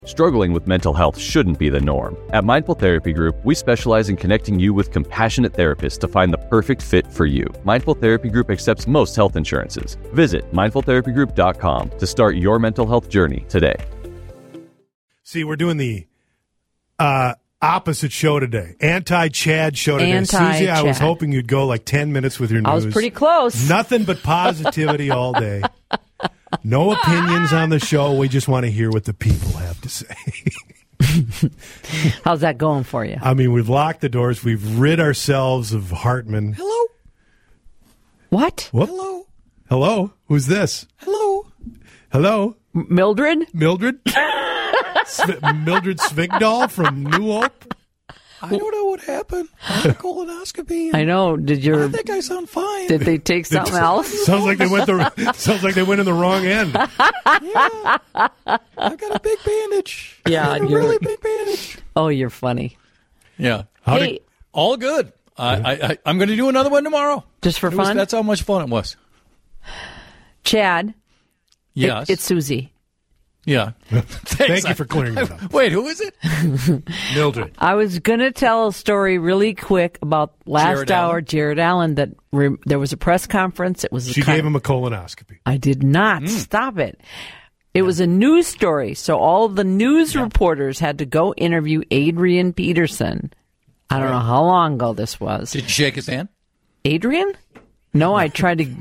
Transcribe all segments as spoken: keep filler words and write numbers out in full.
Struggling with mental health shouldn't be the norm. At Mindful Therapy Group, we specialize in connecting you with compassionate therapists to find the perfect fit for you. Mindful Therapy Group accepts most health insurances. Visit mindful therapy group dot com to start your mental health journey today. See, we're doing the uh, opposite show today. Anti-Chad show today. Anti-Chad. Susie, I was hoping you'd go like ten minutes with your news. I was pretty close. Nothing but positivity all day. No opinions on the show. We just want to hear what the people have to say. How's that going for you? I mean, we've locked the doors. We've rid ourselves of Hartman. Hello? What? Whoop. Hello? Hello? Who's this? Hello? Hello? M- Mildred? Mildred? Sv- Mildred Svigdahl from New Hope? I don't know what happened. I had a colonoscopy. I know. Did your I think I sound fine. did they take something else? Sounds like they went the sounds like they went in the wrong end. Yeah. I've got a big bandage. Yeah, I got a you're- really big bandage. Oh, you're funny. Yeah. How hey, did- All good. I, I, I, I'm going to do another one tomorrow. just for It was- fun, that's how much fun it was. Chad. it- Yes. it's Susie. yeah. Thank you for clearing that up. Wait, who is it? Mildred. I was gonna tell a story really quick about last Jared hour. Allen? Jared Allen. That re- there was a press conference. It was a She con- gave him a colonoscopy. I did not stop it. It was a news story, so all of the news reporters had to go interview Adrian Peterson. I don't know how long ago this was. Did you shake his hand? Adrian? No, I tried to.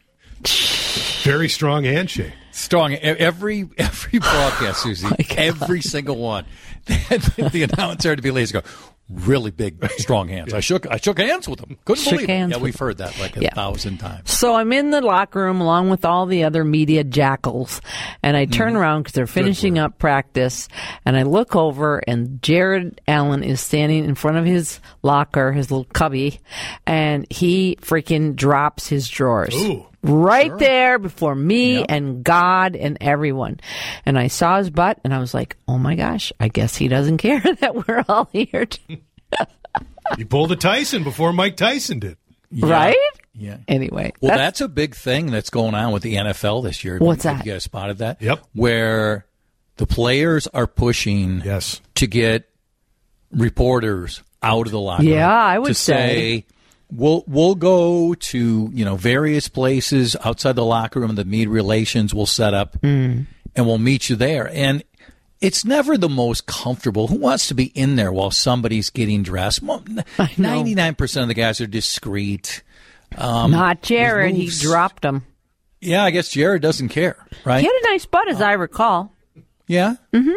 Very strong handshake. Strong. E- Every every broadcast, Susie, every single one. The announcer had to be lazy. Go, really big, strong hands. I shook I shook hands with him. Couldn't Shook believe hands it. Yeah, with we've heard that like a Yeah. thousand times. So I'm in the locker room along with all the other media jackals, and I turn around because they're finishing up practice, and I look over, and Jared Allen is standing in front of his locker, his little cubby, and he freaking drops his drawers. Ooh. Right there before me and God and everyone. And I saw his butt, and I was like, oh my gosh, I guess he doesn't care that we're all here. To- He pulled a Tyson before Mike Tyson did. Right? Yeah. Anyway. Well, that's- that's a big thing that's going on with the N F L this year. What's Have that? You guys spotted that? Yep. Where the players are pushing Yes. to get reporters out of the locker room. Yeah, I would to say. say we'll we'll go to you know various places outside the locker room. The media relations will set up, Mm. and we'll meet you there. And it's never the most comfortable. Who wants to be in there while somebody's getting dressed? Ninety-nine percent of the guys are discreet. Um, Not Jared. He moves. dropped him. Yeah, I guess Jared doesn't care, right? He had a nice butt, as I recall. Yeah.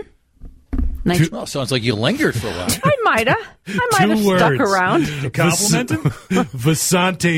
Nice. Well, sounds like you lingered for a while. I might have. I might have Two stuck words. around. Compliment him? Vasante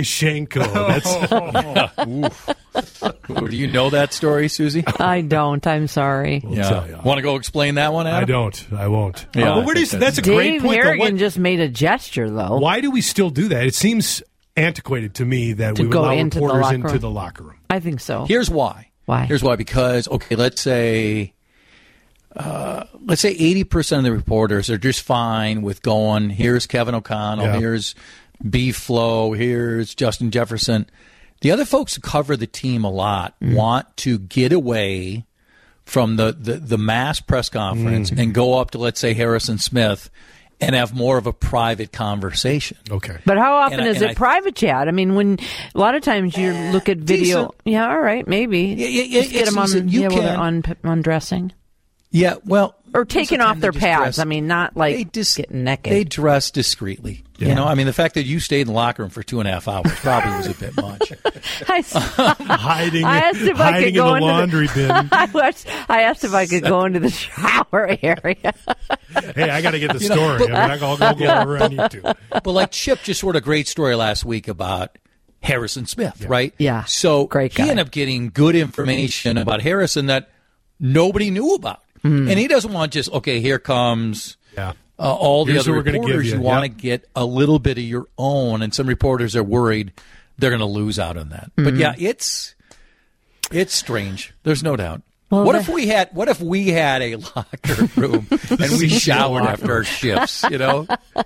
Shenko. That's, Do you know that story, Susie? I don't. I'm sorry. tell ya. Want to go explain that one, Adam? I don't. I won't. Yeah, Uh, but I where do you, think that's a great Dave point. though. Harrigan What- just made a gesture, though. Why do we still do that? It seems antiquated to me that To we would go allow into the reporters locker into room. the locker room. I think so. Here's why. Why? Here's why. Because, okay, let's say, uh, let's say eighty percent of the reporters are just fine with going, here's Kevin O'Connell, Yeah. here's B. Flo, here's Justin Jefferson. The other folks who cover the team a lot Mm. want to get away from the, the, the mass press conference Mm. and go up to, let's say, Harrison Smith and have more of a private conversation. Okay. But how often And I- is and it I- private chat? I mean, when a lot of times you look at video. decent. Yeah, all right, maybe. Yeah, yeah, yeah, Just get it's them on, decent. You yeah, while they're can. un- undressing. Yeah, well, Or most of taking the off time their they just pads. dress- I mean, not like they just getting naked. They dress discreetly. You know, I mean, the fact that you stayed in the locker room for two and a half hours probably was a bit much. I, s- Hiding, I asked if I hiding could go in the into the- laundry bin. I, watched, I asked if I could go into the shower area. Hey, I got to get the story. I mean, I'll go, go wherever I need to. But like Chip just wrote a great story last week about Harrison Smith, right? Yeah. So Great he guy. ended up getting good information about Harrison that nobody knew about. Mm. And he doesn't want just, okay, here comes Yeah. uh, all the Here's other what we're gonna reporters. give You, you. want to Yep. get a little bit of your own, and some reporters are worried they're going to lose out on that. Mm-hmm. But yeah, it's it's strange. There's no doubt. Well, what the- if we had What if we had a locker room and we showered after our shifts? You know,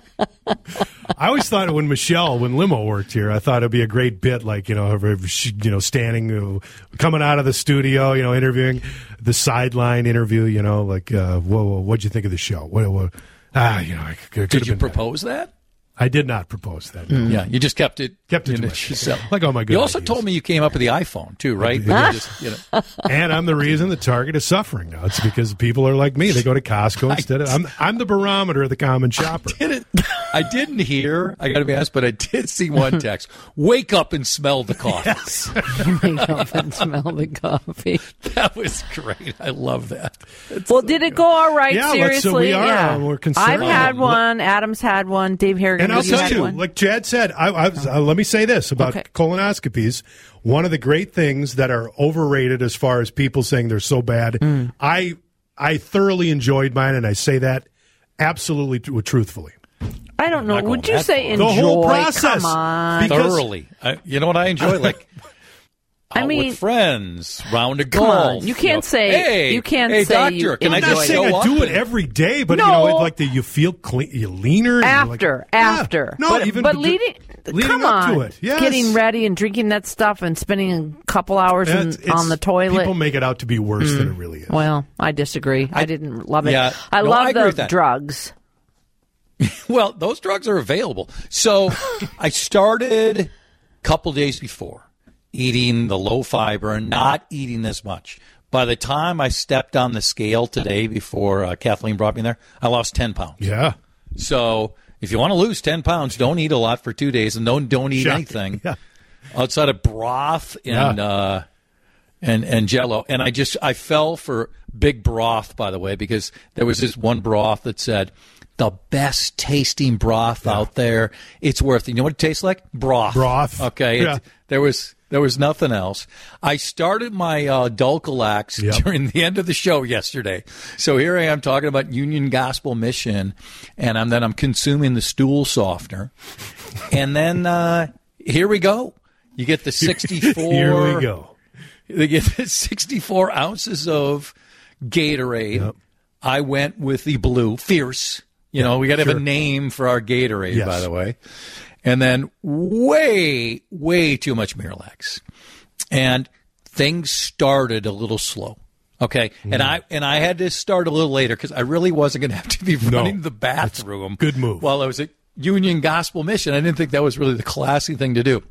I always thought when Michelle, when Limo worked here, I thought it'd be a great bit, like, you know, her, she, you know, standing, uh, coming out of the studio, you know, interviewing, the sideline interview, you know, like, uh, whoa, whoa, what'd you think of the show? What, what, ah, you know, I could, Did you propose that? I did not propose that. Mm. Yeah, you just kept it. Kept it to myself. Like all my good You also ideas. told me you came up with the iPhone too, right? You just, you know. And I'm the reason that Target is suffering now. It's because people are like me. They go to Costco instead of. I'm, I'm the barometer of the common shopper. I didn't, I didn't hear, I got to be honest, but I did see one text. Wake up and smell the coffee. Yes. Wake up and smell the coffee. That was great. I love that. That's well, so did it good. go all right? Yeah, let's- Seriously, so we are, yeah. uh, we're concerned. I've had Uh, one. Adam's had one. Dave Harrigan, And I'll you tell had you, one. like Chad said, I, I, uh, let me say this about Okay. colonoscopies. One of the great things that are overrated as far as people saying they're so bad, Mm. I I thoroughly enjoyed mine, and I say that absolutely tr- truthfully. I don't know. Not going Would you that say far. enjoy? The whole process. Come on. Because- Thoroughly. I, you know what I enjoy? Like, I out mean- with friends, round of Come golf. on. You can't know, say- Hey, you can't hey, say doctor, you can I I'm enjoy not just saying show I up? do it and- every day, but you No. know, like the, you feel clean, you leaner and you're After, like, yeah. after. No, but, even but d- leading, leading come up on, to it. Yes. getting ready and drinking that stuff and spending a couple hours in, It's- it's- on the toilet. People make it out to be worse than it really is. Well, I disagree. I, didn't love it. yeah. I No, love I agree the with that. drugs. Well, those drugs are available. So I started a couple days before eating the low fiber and not eating as much. By the time I stepped on the scale today before uh, Kathleen brought me there, I lost ten pounds. Yeah. So if you want to lose ten pounds, don't eat a lot for two days and don't, don't eat Shocking. anything Yeah. outside of broth and Yeah. uh, and and Jell-O. And I just I fell for big broth, by the way, because there was this one broth that said the best tasting broth out there. It's worth it. You know what it tastes like? Broth. Broth. Okay. It- Yeah. there was there was nothing else. I started my uh, Dulcolax Yep. during the end of the show yesterday. So here I am talking about Union Gospel Mission, and I'm, then I'm consuming the stool softener. And then uh, here we go. You get the sixty-four. Here we go. They get sixty-four ounces of Gatorade. Yep. I went with the blue, Fierce. You know, we got to have sure. a name for our Gatorade, Yes. by the way. And then way, way too much Miralax. And things started a little slow. Okay. Mm. And I and I had to start a little later because I really wasn't going to have to be running to the bathroom. good move. While I was at Union Gospel Mission. I didn't think that was really the classy thing to do.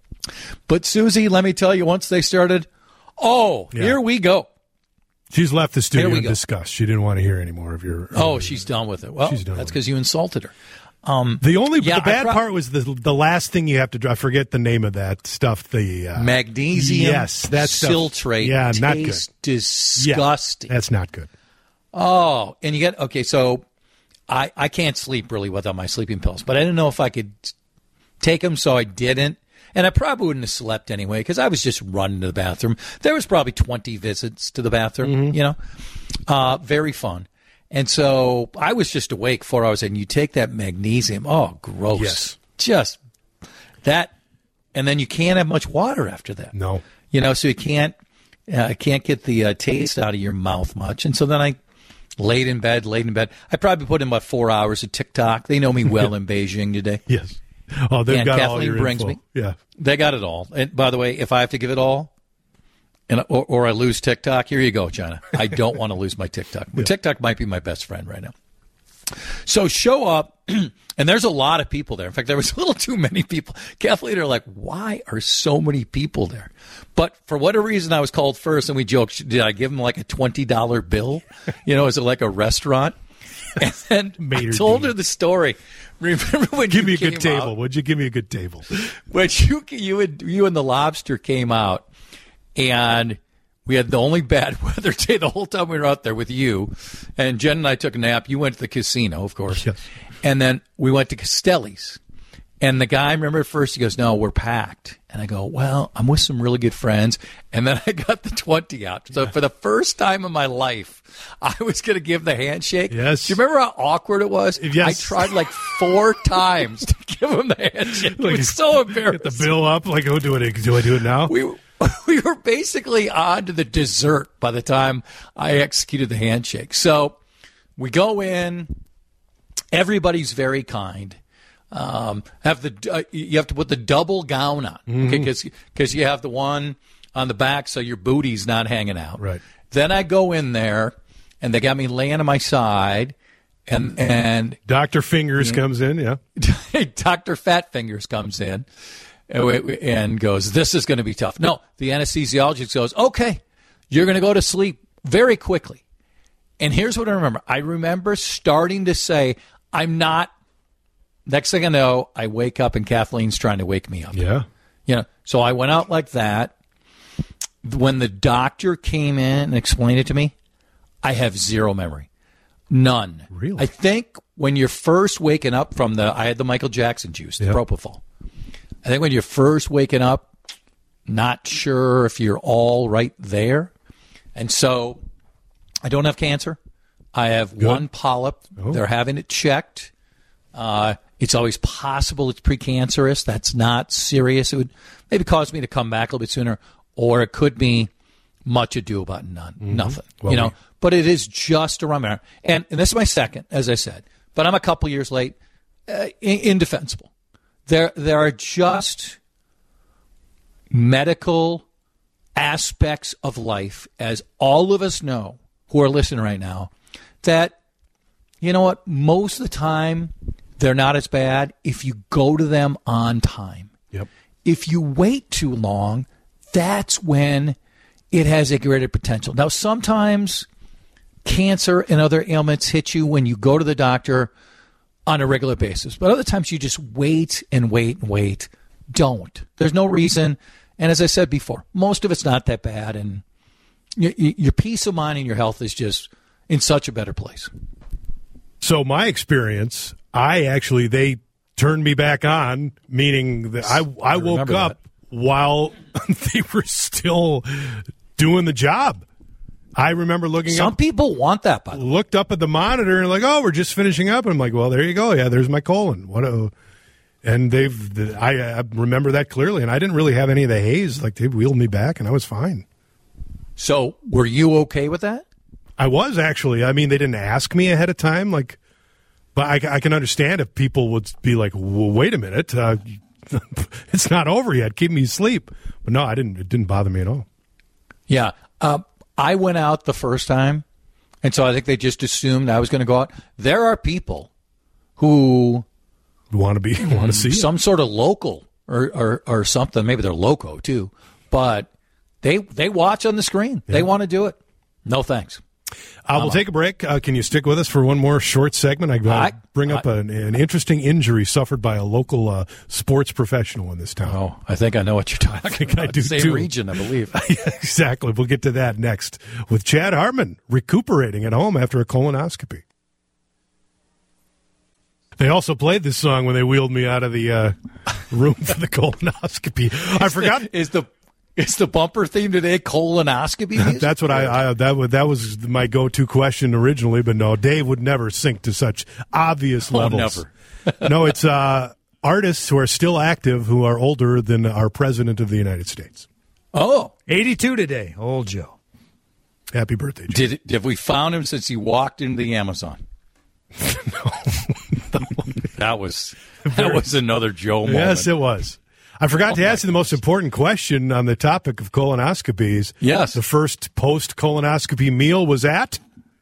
But Susie, let me tell you, once they started, oh, Yeah. here we go. She's left the studio we in go. disgust. She didn't want to hear any more of your. Oh, of- she's done with it. Well, She's done that's with because you insulted her. Um, The only Yeah, the bad I pro- part was the the last thing you have to do. I forget the name of that stuff. The uh, Magnesium Yes, that's siltrate. Yeah, not good. Tastes Yeah, disgusting. that's not good. Oh, and you get okay. So I I can't sleep really without my sleeping pills, but I didn't know if I could take them, so I didn't. And I probably wouldn't have slept anyway because I was just running to the bathroom. There was probably twenty visits to the bathroom. Mm-hmm. You know, uh, very fun. And so I was just awake four hours, and you take that magnesium. Oh, gross! Yes. Just that, and then you can't have much water after that. No. You know, so you can't uh, can't get the uh, taste out of your mouth much. And so then I laid in bed, laid in bed. I probably put in about four hours of TikTok. They know me well in Beijing today. Yes. Oh, they've And got all Kathleen your brings info. me- Yeah. They got it all. And by the way, if I have to give it all, and or, or I lose TikTok, here you go, China. I don't want to lose my TikTok. TikTok might be my best friend right now. So show up, and there's a lot of people there. In fact, there was a little too many people. Kathleen are like, why are so many people there? But for whatever reason, I was called first, and we joked, did I give them like a twenty dollar bill? You know, is it like a restaurant? And then I Mater told D. her the story. Remember when Give me you a good came table. out? Would you give me a good table? When you you and you and the lobster came out, and we had the only bad weather day the whole time we were out there with you, and Jen and I took a nap. You went to the casino, of course, Yes. and then we went to Castelli's. And the guy, remember at first, he goes, no, we're packed. And I go, well, I'm with some really good friends. And then I got the twenty out. So for the first time in my life, I was going to give the handshake. Yes. Do you remember how awkward it was? Yes. I tried like four times to give him the handshake. It was so embarrassing. Get the bill up. Like, oh, do it. Do I do it now? We we were basically on to the dessert by the time I executed the handshake. So we go in. Everybody's very kind. Um, have the uh, you have to put the double gown on, Mm-hmm. okay? Because because you have the one on the back, so your booty's not hanging out. Right. Then I go in there, and they got me laying on my side, and and Doctor Fingers comes in, yeah. Doctor Fat Fingers comes in and goes, "This is going to be tough." No, the anesthesiologist goes, "Okay, you're going to go to sleep very quickly." And here's what I remember. I remember starting to say, "I'm not." Next thing I know, I wake up and Kathleen's trying to wake me up. Yeah. You know, so I went out like that. When the doctor came in and explained it to me, I have zero memory. None. Really? I think when you're first waking up from the, I had the Michael Jackson juice, the Yep. propofol. I think when you're first waking up, not sure if you're all right there. And so I don't have cancer. I have Good. one polyp. Oh. They're having it checked. Uh, it's always possible it's precancerous. That's not serious. It would maybe cause me to come back a little bit sooner, or it could be much ado about none, nothing. Well, you know, we- but it is just around there. And, and this is my second, as I said, but I'm a couple years late. Uh, in- indefensible. There, there are just medical aspects of life, as all of us know who are listening right now, that, you know what, most of the time they're not as bad if you go to them on time. Yep. If you wait too long, that's when it has a greater potential. Now, sometimes cancer and other ailments hit you when you go to the doctor on a regular basis. But other times you just wait and wait and wait. Don't. There's no reason. And as I said before, most of it's not that bad. And y- y- your peace of mind and your health is just in such a better place. So my experience, I actually, they turned me back on, meaning that I, I, I woke remember up while they were still doing the job. I remember looking Some up, people want that, by the way. looked up at the monitor and like, oh, we're just finishing up. And I'm like, well, there you go. Yeah, there's my colon. What a, and they've, the, I, I remember that clearly. And I didn't really have any of the haze. Like they wheeled me back and I was fine. So were you okay with that? I was actually. I mean, they didn't ask me ahead of time. Like, but I, I can understand if people would be like, well, wait a minute. Uh, it's not over yet. Keep me asleep. But no, I didn't. It didn't bother me at all. Yeah. Uh, I went out the first time, and so I think they just assumed I was going to go out. There are people who Want to be, want to see it. some sort of local or, or, or something. Maybe they're loco too, but they they watch on the screen. They want to do it. No thanks. Uh, we'll take a break. Uh, can you stick with us for one more short segment? I uh, I- bring up I- an, an interesting injury suffered by a local uh, sports professional in this town. Oh, I think I know what you're talking think about. I do, Same too. region, I believe. Yeah, exactly. We'll get to that next with Chad Hartman recuperating at home after a colonoscopy. They also played this song when they wheeled me out of the uh, room for the colonoscopy. I forgot. Is the is the bumper theme today colonoscopy music? That's what I, I that was that was my go-to question originally, but no, Dave would never sink to such obvious Oh, levels. never. No, it's uh, artists who are still active who are older than our president of the United States. Oh, eighty-two today, old Joe. Happy birthday, Joe. did have we found him since he walked into the Amazon? That was that was another Joe moment. Yes, it was. I forgot to Oh, ask you the most important question on the topic of colonoscopies. Yes. The first post-colonoscopy meal was at?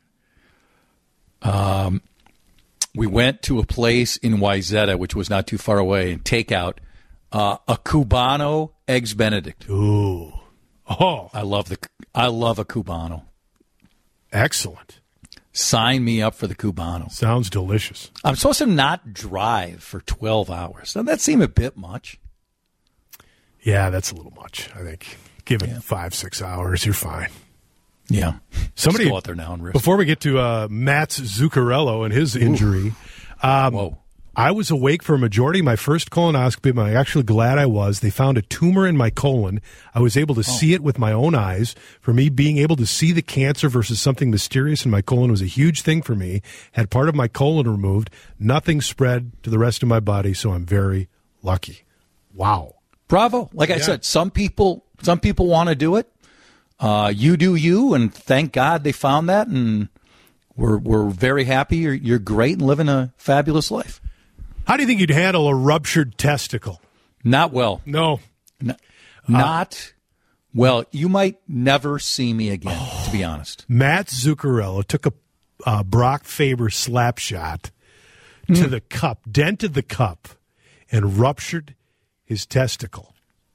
We went to a place in Wyzetta, which was not too far away, and takeout uh, a Cubano eggs Benedict. Ooh. Oh, I love the I love a Cubano. excellent. Sign me up for the Cubano. Sounds delicious. I'm supposed to not drive for twelve hours. Doesn't that seem a bit much? Yeah, that's a little much, I think. Give it five, six hours, you're fine. Yeah. Somebody Just go out there now and risk. Before we get to uh, Matt Zuccarello and his injury, um, Whoa. I was awake for a majority of my first colonoscopy, but I'm actually glad I was. They found a tumor in my colon. I was able to see it with my own eyes. For me, being able to see the cancer versus something mysterious in my colon was a huge thing for me. Had part of my colon removed. Nothing spread to the rest of my body, so I'm very lucky. Wow. Bravo. Like I Yeah. said, some people some people want to do it. Uh, you do you, and thank God they found that, and we're we're very happy. You're, you're great and living a fabulous life. How do you think you'd handle a ruptured testicle? Not well. No. N- not uh, well. You might never see me again, oh, to be honest. Matt Zuccarello took a uh, Brock Faber slap shot to mm. the cup, dented the cup, and ruptured his testicle.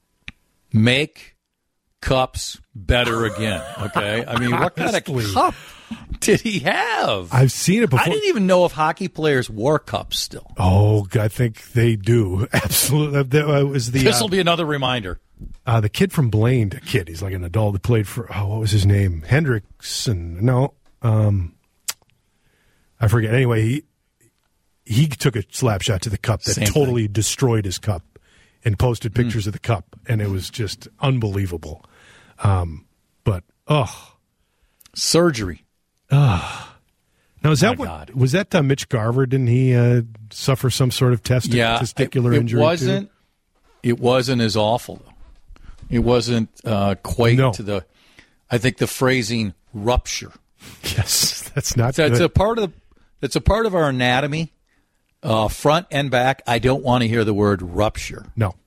Make cups better again, okay? I mean, what kind of cup did he have? I've seen it before. I didn't even know if hockey players wore cups still. Oh, I think they do. Absolutely. That was the, this will uh, be another reminder. Uh, the kid from Blaine, a kid, he's like an adult that played for, oh, what was his name? Hendrickson. No. Um, I forget. Anyway, he he took a slap shot to the cup that Same totally thing. destroyed his cup and posted pictures mm. of the cup, and it was just unbelievable. Um, but, oh. Surgery. Oh. Now, is that My what, God. was that uh, Mitch Garver? Didn't he uh, suffer some sort of testi- yeah, testicular it, it injury? Wasn't, too? It wasn't as awful, though. It wasn't uh, quite no. to the, I think the phrasing rupture. Yes, that's not so good. It's a part of the, it's a part of our anatomy, uh, front and back. I don't want to hear the word rupture. No.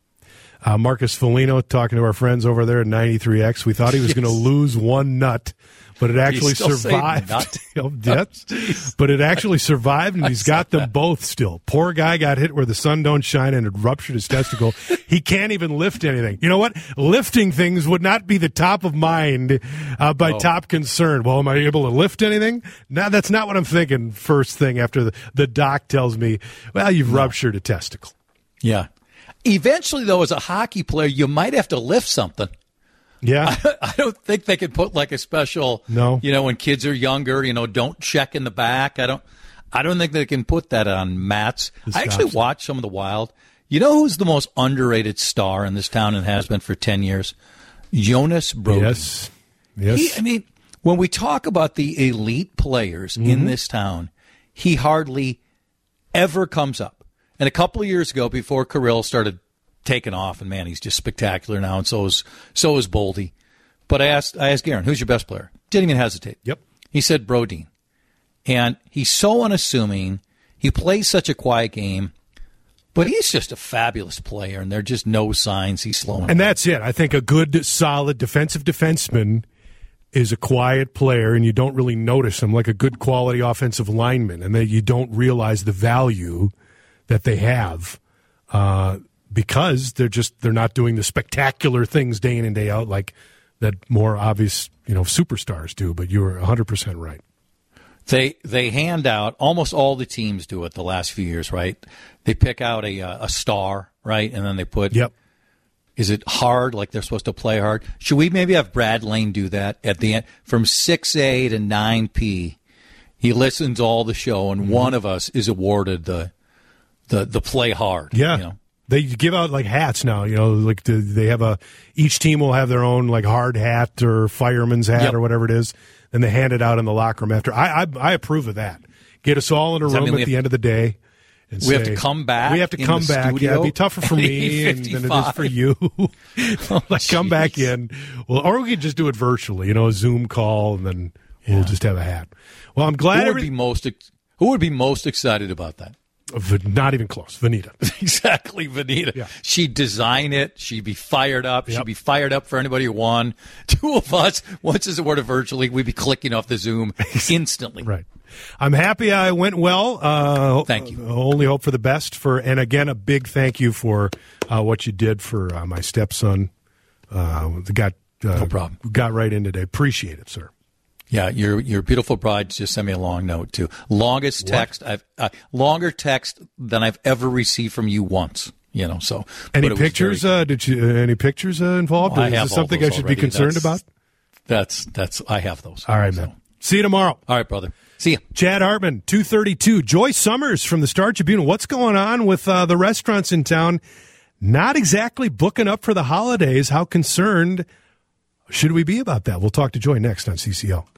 Uh, Marcus Foligno talking to our friends over there at ninety-three X. We thought he was yes. going to lose one nut, but it actually survived. Nut? yes. Oh, but it actually survived, and I he's got them that. both still. Poor guy got hit where the sun don't shine and it ruptured his testicle. He can't even lift anything. You know what? Lifting things would not be the top of mind uh, by oh. top concern. Well, am I able to lift anything? No, that's not what I'm thinking first thing after the, the doc tells me, well, you've no. ruptured a testicle. Yeah. Eventually, though, as a hockey player, you might have to lift something. Yeah. I, I don't think they could put like a special, no. you know, when kids are younger, you know, don't check in the back. I don't I don't think they can put that on mats. This I actually watched some of the Wild. You know who's the most underrated star in this town and has been for ten years? Jonas Brodin. Yes. Yes. He, I mean, when we talk about the elite players mm-hmm. in this town, he hardly ever comes up. And a couple of years ago, before Kirill started taking off, and man, he's just spectacular now, and so is so is Boldy. But I asked, I asked Garen, who's your best player? Didn't even hesitate. Yep. He said Brodin, and he's so unassuming. He plays such a quiet game, but he's just a fabulous player, and there are just no signs he's slowing. And down. that's it. I think a good, solid defensive defenseman is a quiet player, and you don't really notice him, like a good quality offensive lineman, and that you don't realize the value that they have uh, because they're just they're not doing the spectacular things day in and day out like that more obvious you know superstars do. But you were one hundred percent right. They they hand out, almost all the teams do it the last few years, right? They pick out a a star, right, and then they put. Yep. Is it hard, like they're supposed to play hard? Should we maybe have Brad Lane do that at the end from six A to nine P? He listens all the show, and mm-hmm. one of us is awarded the. The the play hard. Yeah. You know? They give out like hats now, you know, like the, they have a, each team will have their own like hard hat or fireman's hat yep. or whatever it is. And they hand it out in the locker room after. I I, I approve of that. Get us all in a room at the end to, of the day. And we say, have to come back. We have to come back. Yeah, it'd be tougher for me and, than it is for you. oh, like come back in. Well, or we could just do it virtually, you know, a Zoom call, and then we'll yeah. just have a hat. Well, I'm glad. Who would every- be most Who would be most excited about that? Not even close. Vanita. Exactly, Vanita. Yeah. She'd design it. She'd be fired up. Yep. She'd be fired up for anybody who won. Two of us, once is a word of virtually, we'd be clicking off the Zoom instantly. Right. I'm happy I went well. Uh, thank you. Only hope for the best. For And again, a big thank you for uh, what you did for uh, my stepson. Uh, got, uh, no problem. Got right in today. Appreciate it, sir. Yeah, your your beautiful bride just sent me a long note too. Longest what? text I've uh, longer text than I've ever received from you once. You know, so any pictures? Very, uh, did you uh, any pictures uh, involved? Well, I Is have this something all I those should already. be concerned that's, about? That's that's I have those. All right, so. man. See you tomorrow. All right, brother. See you. Chad Hartman, two thirty-two. Joy Summers from the Star Tribune. What's going on with uh, the restaurants in town? Not exactly booking up for the holidays. How concerned should we be about that? We'll talk to Joy next on C C L.